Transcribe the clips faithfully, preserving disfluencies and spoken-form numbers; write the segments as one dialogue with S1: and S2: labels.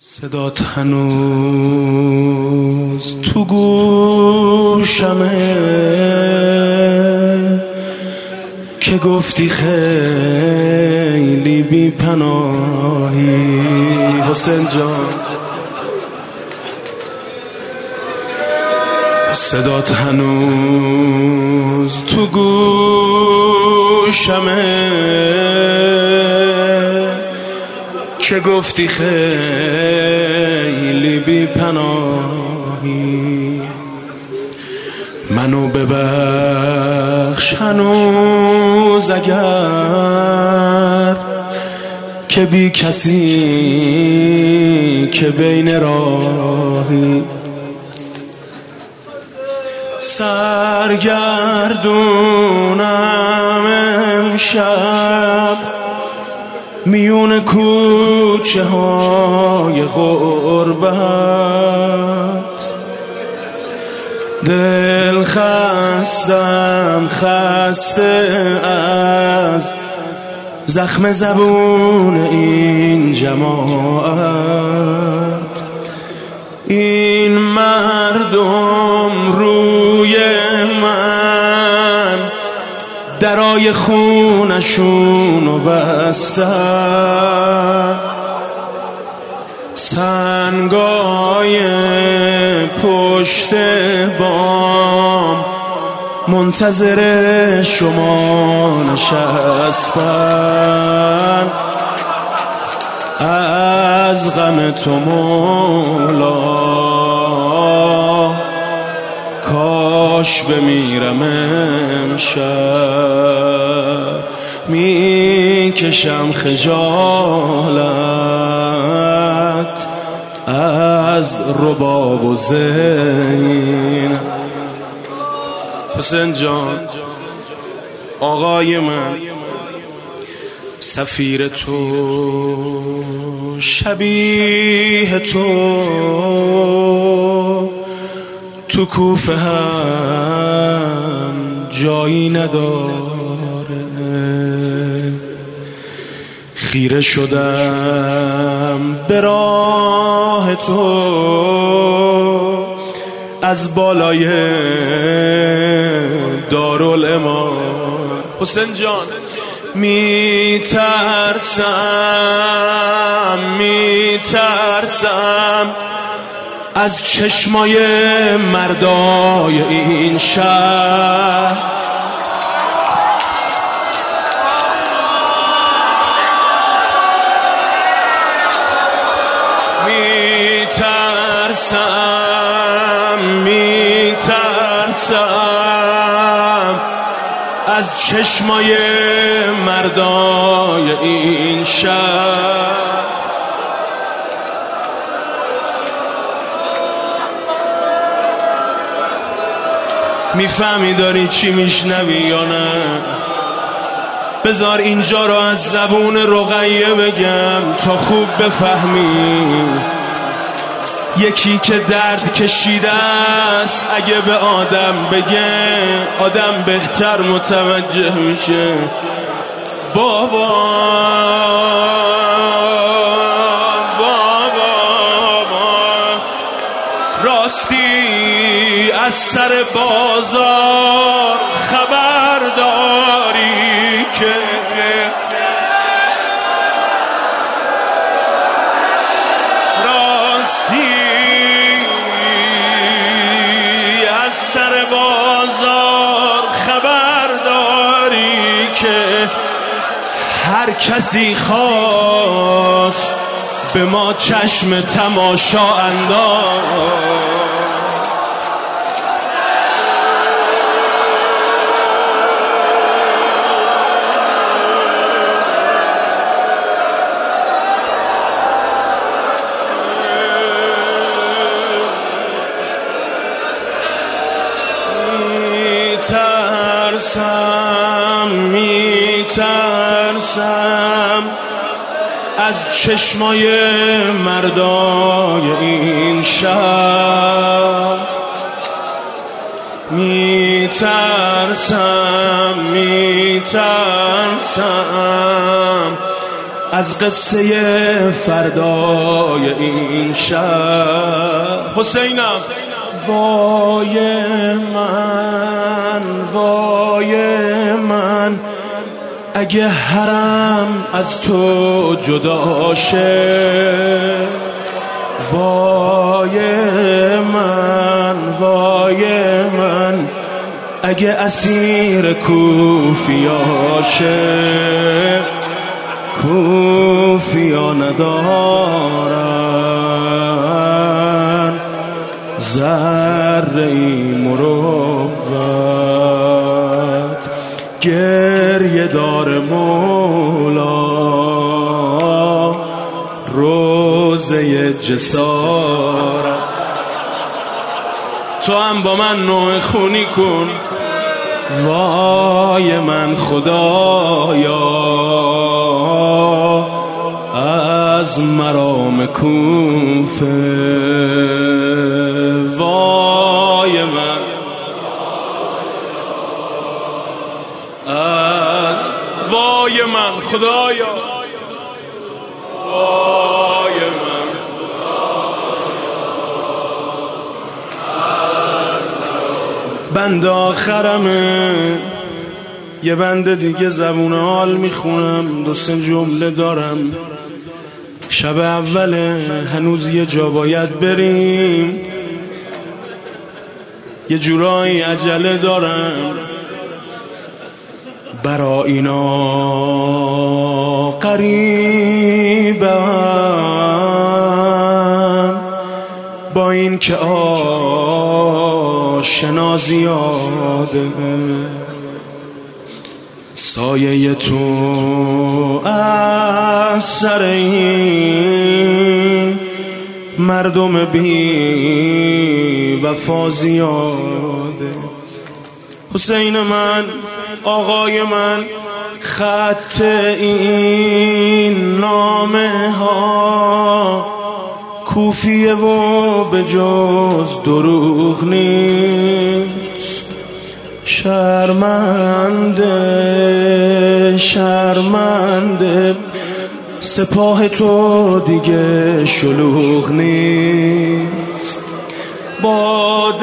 S1: صدات هنوز تو گوشمه که گفتی خیلی بی پناهی حسین جان. صدات هنوز تو گوشمه که گفتی خیلی بی پناهی. منو ببخش هنوز اگر که بی کسی که بین راهی. سرگردونم امشب میون کوچه های غربت، دل خستم خسته از زخم زبون این جماعت. این مردم روی من درای خونشونو بستن، سنگای پشت بام منتظر شما نشستن. از غم تو مولا کاش بمیرم امشب، میکشم خجالت از رباب و زین. حسین جان آقای من، سفیر تو شبیه تو تو کوفه هم جایی نداره. خیره شدم به راه تو از بالای دارالامام. حسین جان میترسم میترسم از چشمای مردای این شهر. میترسم میترسم از چشمای مردای این شهر. میفهمی داری چی میشنوی یا نه؟ بذار اینجا رو از زبون رقیه بگم تا خوب بفهمی. یکی که درد کشیده است اگه به آدم بگه، آدم بهتر متوجه میشه. بابا بابا راستی از سر بازار خبر داری که راستی از سر بازار خبر داری که هر کسی خواست به ما چشم تماشا انداخت. میترسم میترسم از چشمای مردای این شهر. میترسم میترسم از قصه فردای این شب. حسینم وای من وای من اگه حرم از تو جدا شه، وای من وای من اگه اسیر کوفیاشه، کوفیا ندارن ذره مروت، گریه دار مولا روزه جسارت. تو هم با من نوع خونی کن، وای من خدایا از مرام کوفه، وای من از وای من خدایا، وای من بند آخرمه، یه بند دیگه زبون حال میخونم، دو سه جمله دارم. شب اوله، هنوز یه جا باید بریم، یه جورایی عجله دارم برا اینا قریبم، با این که آشنا زیاده، سایه تو از سر این مردم بی وفا زیاده. حسین من آقای من، خط این نامه ها کوفیه و به جز دروغ نیست، شرمنده شرمنده سپاه تو دیگه شلوغ نیست، با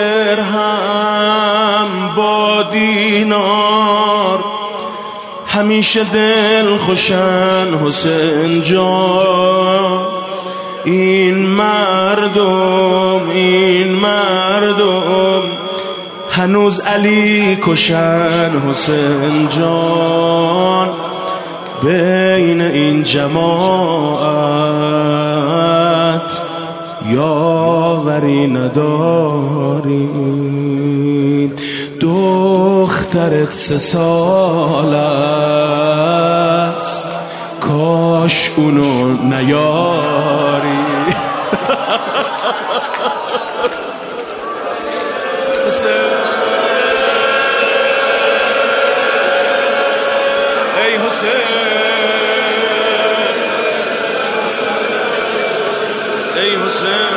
S1: درهم با دینار همیشه دل خوشن حسین جان، این مردم این مردم هنوز علی کشن حسین جان، بین این جماعت یاوری نداری، دخترت سه سال است کاش اونو نیاری. ای حسین ای حسین.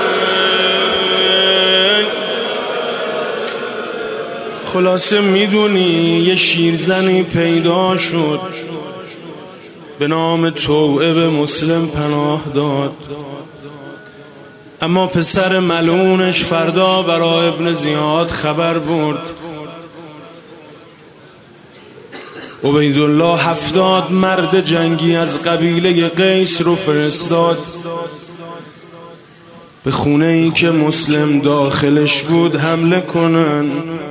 S1: خلاصه میدونی یه شیرزنی پیدا شد به نام توعه به مسلم پناه داد، اما پسر ملعونش فردا برای ابن زیاد خبر برد. عبیدالله هفتاد مرد جنگی از قبیله قیس رو فرستاد به خونه ای که مسلم داخلش بود حمله کنن.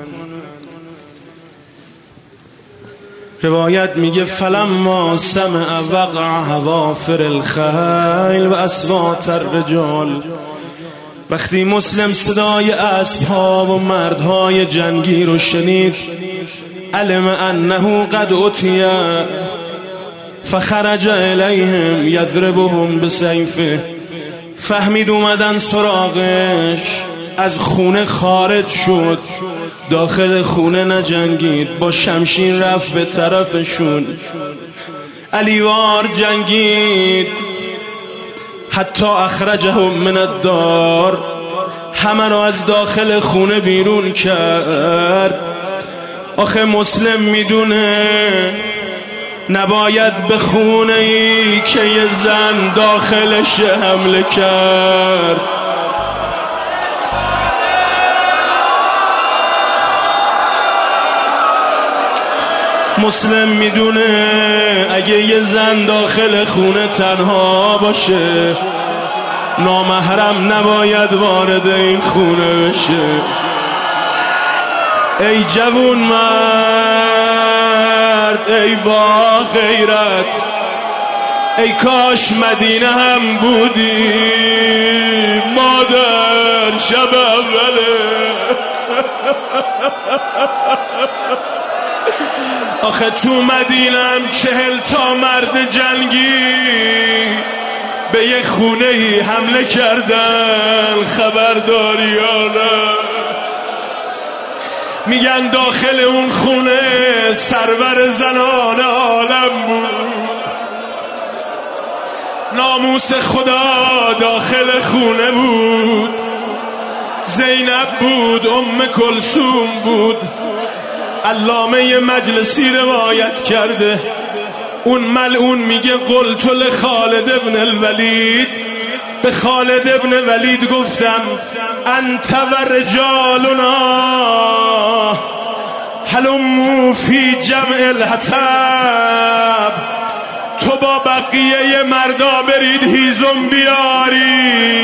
S1: روایت میگه فلما سمع وقع حوافر الخیل و اصوات الرجال، وقتی مسلم صدای اسب‌ها و مردهای جنگی رو شنید، علم انه قد اتیه فخرج الیهم یضربهم بسیفه، فهمید اومدن سراغش، از خونه خارج شد، داخل خونه نجنگید، با شمشیر رفت به طرفشون، علیوار جنگید حتی اخرجهم من الدار، همه رو از داخل خونه بیرون کرد. آخه مسلم میدونه نباید به خونه ای که یه زن داخلش حمله کرد. مسلم میدونه اگه یه زن داخل خونه تنها باشه نامحرم نباید وارد این خونه بشه. ای جوون مرد، ای با غیرت، ای کاش مدینه هم بودی مادر شب اوله. آخه تو مدینم چهل تا مرد جنگی به یه خونه ای حمله کردن، خبرداری یا نه؟ میگن داخل اون خونه سرور زنان عالم بود، ناموس خدا داخل خونه بود، زینب بود، ام کلثوم بود. علامه مجلسی روایت کرده اون ملعون میگه قلت لخالد ابن الولید، به خالد ابن ولید گفتم انت و رجالنا هلموا فی جمع الحطب، تو با بقیه مردا برید هیزم بیاری.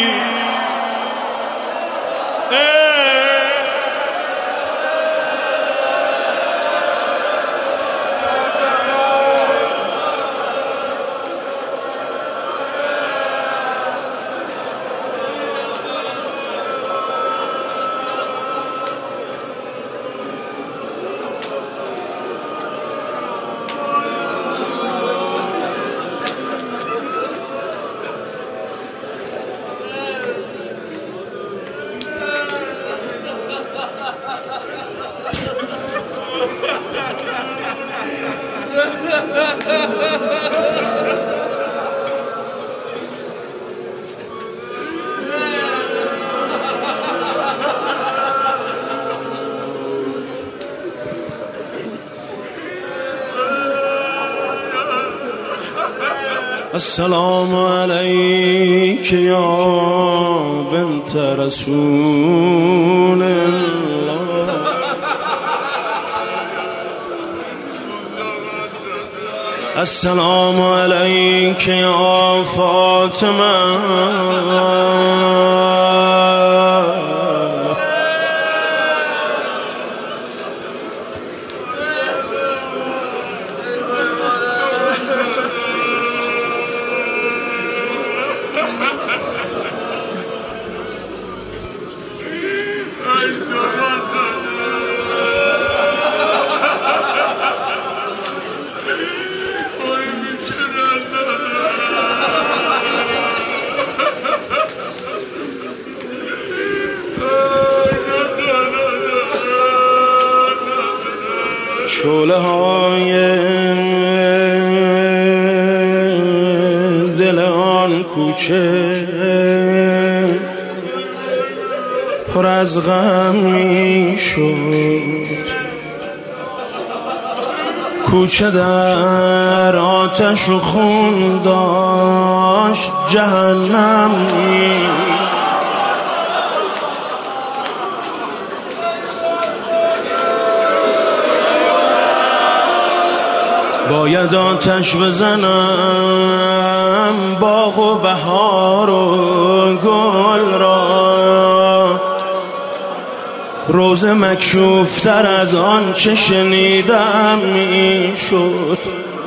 S1: السلام علیک یا بنت رسول الله، السلام علیک یا فاطمه، شعله های دل آن کوچه پر از غم می شد، کوچه در آتش و خون داشت جهنم می. باید آتش بزنم باغ و بهار و گل را، روزه مکشوفتر از آن چه شنیدم می شد.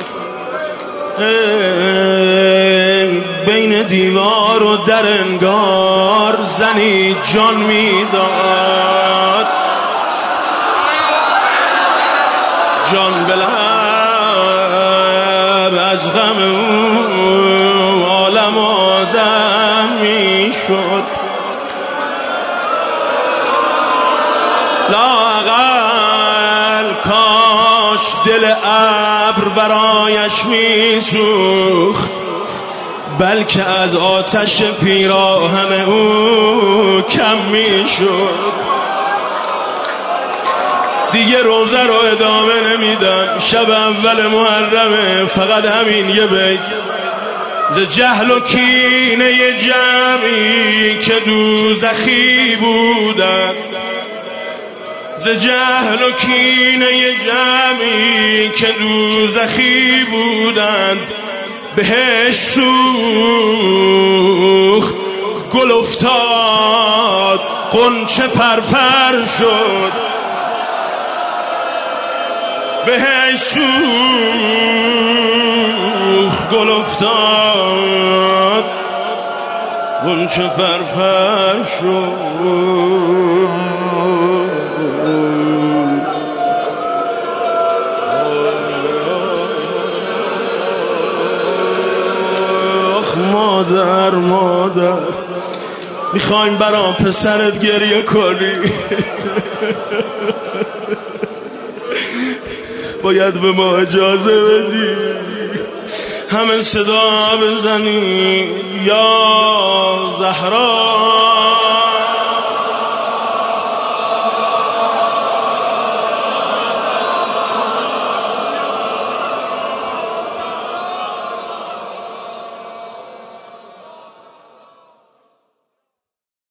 S1: بین دیوار و در انگار زنی جان می داد، جان بلند از غم اون عالم آدم می شد. لااقل کاش دل ابر برایش می سوخت، بلکه از آتش پیراهن او کم می شد. دیگه روزه رو ادامه نمیدم، شب اول محرمه، فقط همین یه بیت ز جهل و کینه جمعی که دوزخی بودن، ز جهل و کینه جمعی که دوزخی بودن، بهش سوخت گل افتاد غنچه پرپر شد، بهش سوخت گل افتاد غنچه پرپر شد. مادر مادر میخوایم برام پسرت گریه کنی، باید به ما اجازه بدی همه صدا بزنی یا زهرا